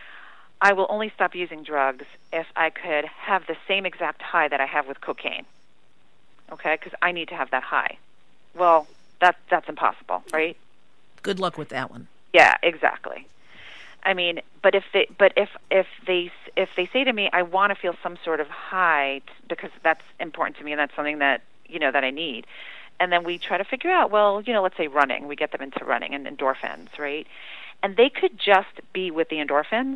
I will only stop using drugs if I could have the same exact high that I have with cocaine, okay, because I need to have that high. Well, that, that's impossible, right? Good luck with that one. Yeah, exactly. I mean, but if they, but if if they if they say to me, I want to feel some sort of high because that's important to me and that's something that you know that I need, and then we try to figure out, well, you know, let's say running, we get them into running and endorphins, right? And they could just be with the endorphins,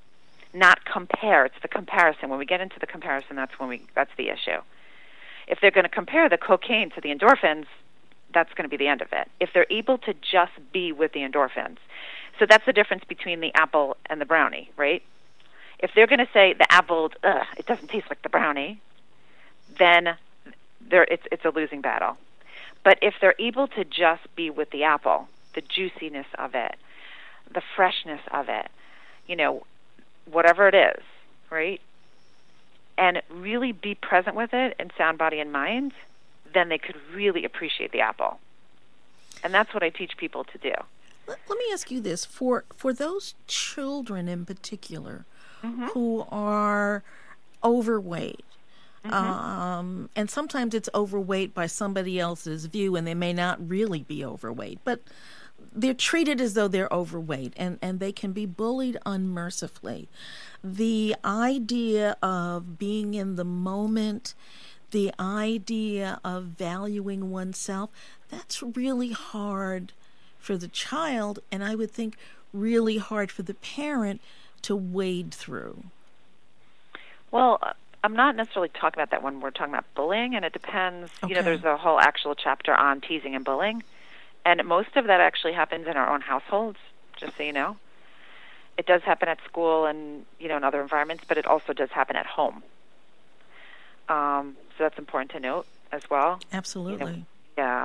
not compare. It's the comparison. When we get into the comparison, that's when we that's the issue. If they're going to compare the cocaine to the endorphins, that's going to be the end of it. If they're able to just be with the endorphins. So that's the difference between the apple and the brownie, right? If they're going to say the apple, ugh, it doesn't taste like the brownie, then they're, it's, it's a losing battle. But if they're able to just be with the apple, the juiciness of it, the freshness of it, you know, whatever it is, right? And really be present with it in sound, body, and mind, then they could really appreciate the apple. And that's what I teach people to do. Let, let me ask you this. For for those children in particular mm-hmm. who are overweight, mm-hmm. um, and sometimes it's overweight by somebody else's view, and they may not really be overweight, but they're treated as though they're overweight, and, and they can be bullied unmercifully. The idea of being in the moment, the idea of valuing oneself, that's really hard for the child, and I would think really hard for the parent to wade through. Well, I'm not necessarily talking about that when we're talking about bullying, and it depends. Okay. You know, there's a whole actual chapter on teasing and bullying, and most of that actually happens in our own households, just so you know. It does happen at school and, you know, in other environments, but it also does happen at home. Um, so that's important to note as well. Absolutely. You know, yeah.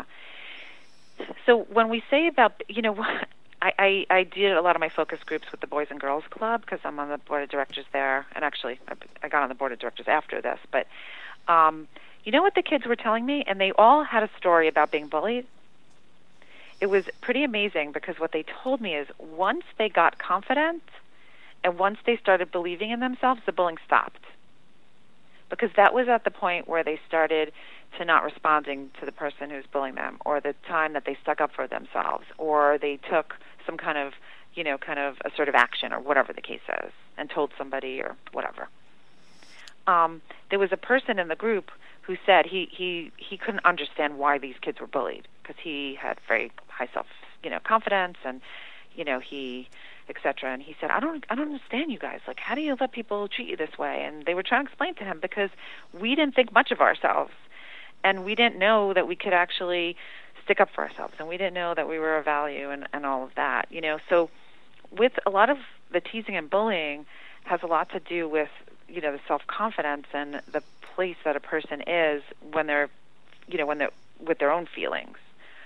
So when we say about, you know, I, I, I did a lot of my focus groups with the Boys and Girls Club because I'm on the board of directors there. And actually, I, I got on the board of directors after this. But um, you know what the kids were telling me? And they all had a story about being bullied. It was pretty amazing because what they told me is once they got confident and once they started believing in themselves, the bullying stopped. Because that was at the point where they started to not responding to the person who's bullying them, or the time that they stuck up for themselves, or they took some kind of, you know, kind of assertive action, or whatever the case is, and told somebody or whatever. um, there was a person in the group who said he, he, he couldn't understand why these kids were bullied, because he had very high self, you know, confidence, and, you know, he, et cetera. And he said, I don't, I don't understand you guys. Like, how do you let people treat you this way? And they were trying to explain to him, because we didn't think much of ourselves, and we didn't know that we could actually stick up for ourselves, and we didn't know that we were of value, and, and all of that, you know. So with a lot of the teasing and bullying has a lot to do with, you know, the self-confidence and the place that a person is when they're, you know, when they're with their own feelings.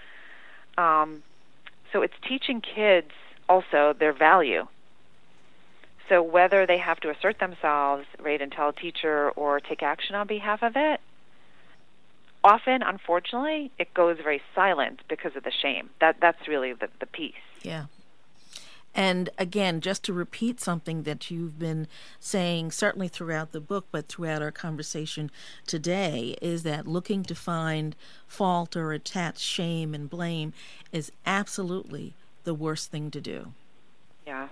Um, so it's teaching kids also their value. So whether they have to assert themselves, right, and tell a teacher or take action on behalf of it, often, unfortunately, it goes very silent because of the shame. That that's really the, the piece. Yeah. And again, just to repeat something that you've been saying, certainly throughout the book, but throughout our conversation today, is that looking to find fault or attach shame and blame is absolutely the worst thing to do. Yeah.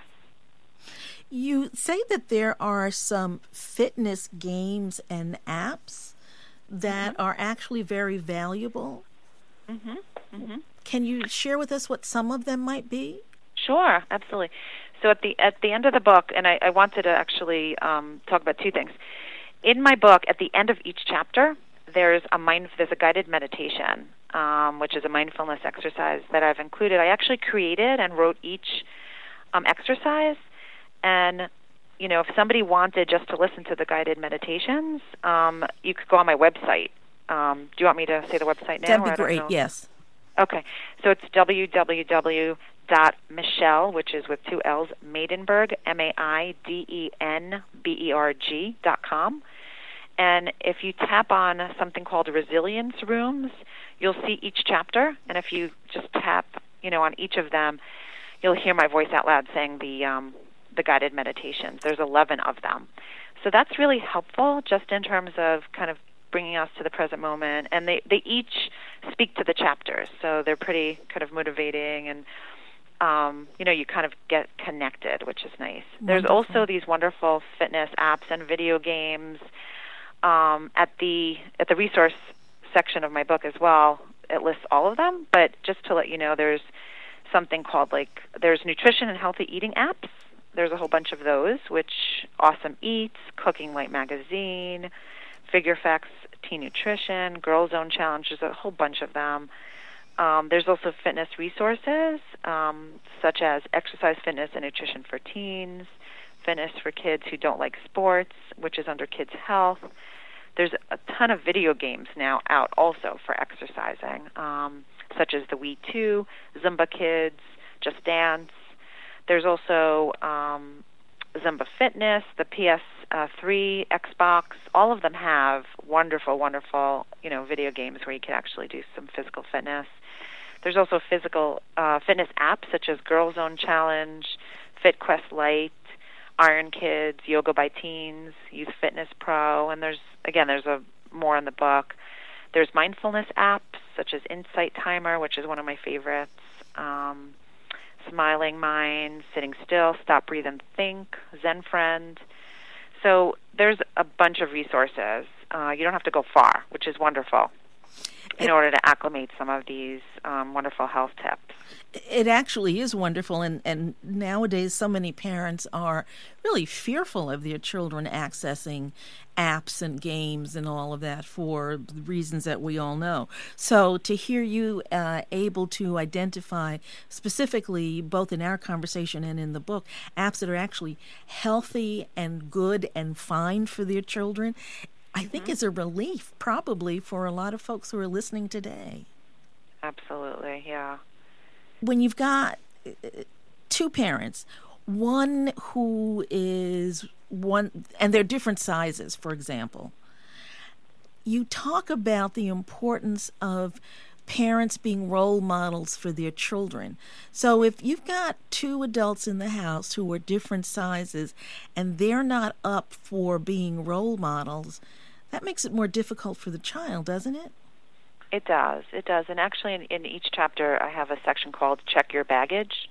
You say that there are some fitness games and apps that mm-hmm. are actually very valuable. Mm-hmm. Mm-hmm. Can you share with us what some of them might be? Sure, absolutely. So at the at the end of the book, and I, I wanted to actually um, talk about two things. In my book, at the end of each chapter, there's a mind there's a guided meditation, um, which is a mindfulness exercise that I've included. I actually created and wrote each um, exercise, and you know, if somebody wanted just to listen to the guided meditations, um, you could go on my website. Um, do you want me to say the website now? That'd be great. Yes. Okay, so it's w w w dot michelle, which is with two L's, Maidenberg, M A I D E N B E R G dot com. And if you tap on something called Resilience Rooms, you'll see each chapter. And if you just tap, you know, on each of them, you'll hear my voice out loud saying the um, the guided meditations. There's eleven of them. So that's really helpful just in terms of kind of bringing us to the present moment. And they, they each speak to the chapters, so they're pretty kind of motivating, and um, you know, you kind of get connected, which is nice. Wonderful. There's also these wonderful fitness apps and video games um, at the at the resource section of my book as well. It lists all of them, but just to let you know, there's something called like there's nutrition and healthy eating apps. There's a whole bunch of those, which Awesome Eats, Cooking Light Magazine, Figure Facts, Teen Nutrition, Girl Zone Challenge. There's a whole bunch of them. Um, there's also fitness resources, um, such as Exercise, Fitness, and Nutrition for Teens, Fitness for Kids Who Don't Like Sports, which is under Kids Health. There's a ton of video games now out also for exercising, um, such as the Wii two, Zumba Kids, Just Dance. There's also um, Zumba Fitness, the P S three, Xbox. All of them have wonderful, wonderful, you know, video games where you can actually do some physical fitness. There's also physical uh, fitness apps such as Girl Zone Challenge, FitQuest Lite, Iron Kids, Yoga by Teens, Youth Fitness Pro, and there's, again, there's a more in the book. There's mindfulness apps such as Insight Timer, which is one of my favorites, um, Smiling Mind, Sitting Still, Stop, Breathe, and Think, Zen Friend. So there's a bunch of resources. Uh, you don't have to go far, which is wonderful, in it, order to acclimate some of these um, wonderful health tips. It actually is wonderful, and, and nowadays so many parents are really fearful of their children accessing apps and games and all of that for the reasons that we all know. So to hear you uh, able to identify specifically, both in our conversation and in the book, apps that are actually healthy and good and fine for their children, I think mm-hmm. is a relief probably for a lot of folks who are listening today. Absolutely, yeah. When you've got two parents, one who is one, and they're different sizes, for example, you talk about the importance of parents being role models for their children. So if you've got two adults in the house who are different sizes and they're not up for being role models, that makes it more difficult for the child, doesn't it? It does. It does. And actually, in, in each chapter, I have a section called Check Your Baggage,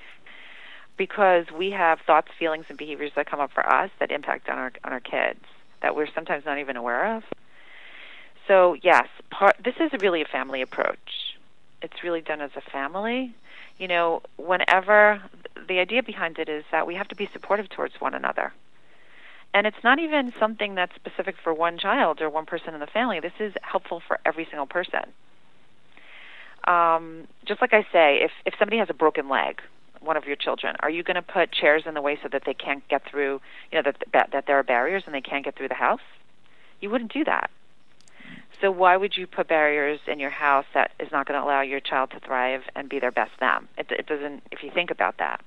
because we have thoughts, feelings, and behaviors that come up for us that impact on our on our kids. that we're sometimes not even aware of. So yes, part, this is really a family approach. It's really done as a family. You know, whenever, the idea behind it is that we have to be supportive towards one another. And it's not even something that's specific for one child or one person in the family. This is helpful for every single person. Um, just like I say, if, if somebody has a broken leg, one of your children, are you going to put chairs in the way so that they can't get through, you know, that, that, that there are barriers and they can't get through the house? You wouldn't do that. So why would you put barriers in your house that is not going to allow your child to thrive and be their best them? It, it doesn't, if you think about that.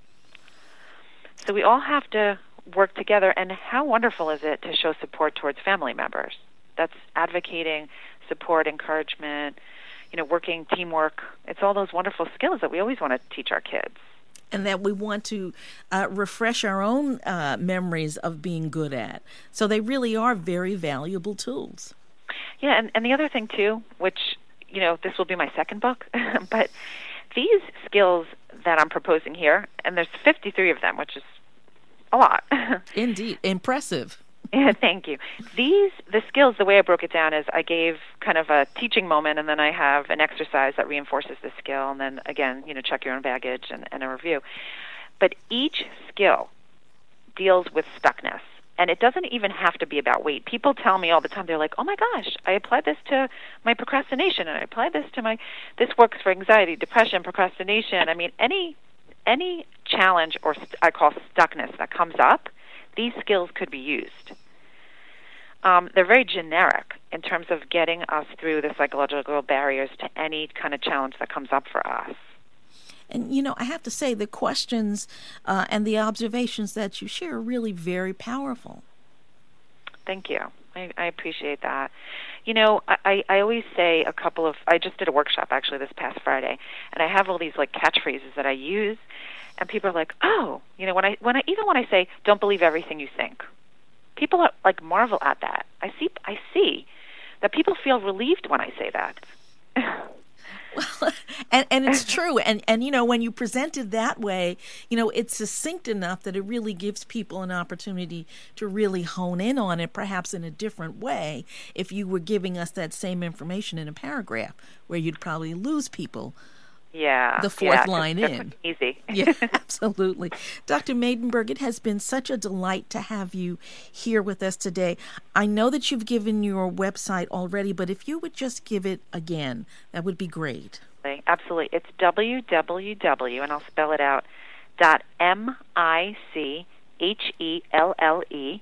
So we all have to work together, and how wonderful is it to show support towards family members? That's advocating, support, encouragement, you know, working, teamwork. It's all those wonderful skills that we always want to teach our kids. And that we want to uh, refresh our own uh, memories of being good at. So they really are very valuable tools. Yeah, and, and the other thing, too, which, you know, this will be my second book, but these skills that I'm proposing here, and there's fifty-three of them, which is a lot. Indeed. Impressive. Yeah, thank you. These, the skills, the way I broke it down is I gave kind of a teaching moment, and then I have an exercise that reinforces the skill, and then, again, you know, check your own baggage and, and a review. But each skill deals with stuckness. And it doesn't even have to be about weight. People tell me all the time, they're like, oh my gosh, I applied this to my procrastination, and I applied this to my, this works for anxiety, depression, procrastination. I mean, any any challenge or st- I call stuckness that comes up, these skills could be used. Um, they're very generic in terms of getting us through the psychological barriers to any kind of challenge that comes up for us. And, you know, I have to say the questions uh, and the observations that you share are really very powerful. Thank you. I, I appreciate that. You know, I, I always say a couple of, I just did a workshop actually this past Friday, and I have all these like catchphrases that I use, and people are like, oh, you know, when I, when I, even when I say, don't believe everything you think, people are like marvel at that. I see, I see that people feel relieved when I say that. Well, and, and it's true. And, and, you know, when you present it that way, you know, it's succinct enough that it really gives people an opportunity to really hone in on it, perhaps in a different way, if you were giving us that same information in a paragraph, where you'd probably lose people. Yeah. The fourth yeah, line in. Easy. Yeah, absolutely. Doctor Maidenberg, it has been such a delight to have you here with us today. I know that you've given your website already, but if you would just give it again, that would be great. Absolutely. It's w w w, and I'll spell it out, dot M I C H E L L E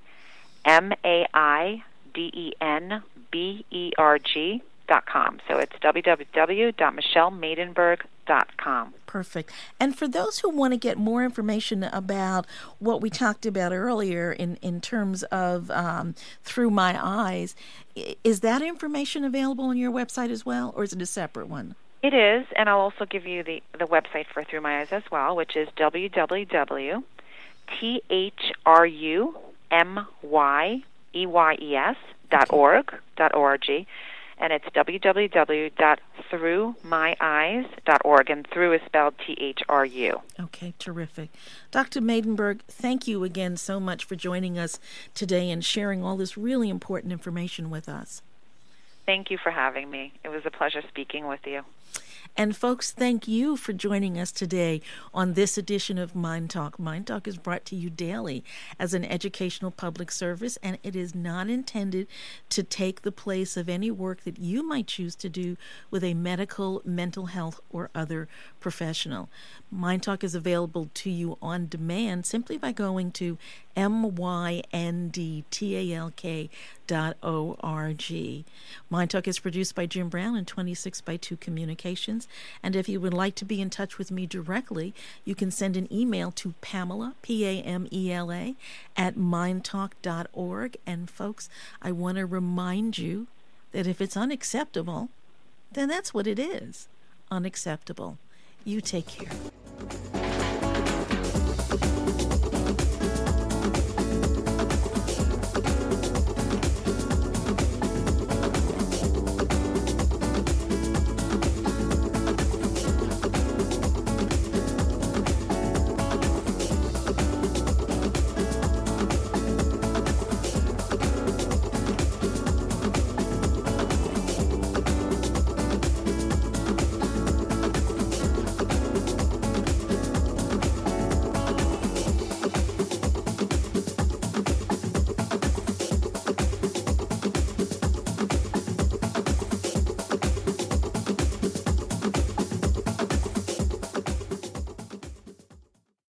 M A I D E N B E R G dot com. So it's w w w dot michelle maidenberg dot com. Perfect. And for those who want to get more information about what we talked about earlier in, in terms of um, Through My Eyes, is that information available on your website as well, or is it a separate one? It is, and I'll also give you the, the website for Through My Eyes as well, which is w w w dot t h r u m y e y e s dot org, dot O R G, and it's w w w dot through my eyes dot org, and through is spelled T H R U. Okay, terrific. Doctor Maidenberg, thank you again so much for joining us today and sharing all this really important information with us. Thank you for having me. It was a pleasure speaking with you. And folks, thank you for joining us today on this edition of Mind Talk. Mind Talk is brought to you daily as an educational public service, and it is not intended to take the place of any work that you might choose to do with a medical, mental health, or other professional. Mind Talk is available to you on demand simply by going to M Y N D T A L K dot O R G. Mind Talk is produced by Jim Brown and twenty-six by two Communications. And if you would like to be in touch with me directly, you can send an email to Pamela, P A M E L A, at mind talk dot org. And folks, I want to remind you that if it's unacceptable, then that's what it is. Unacceptable. You take care.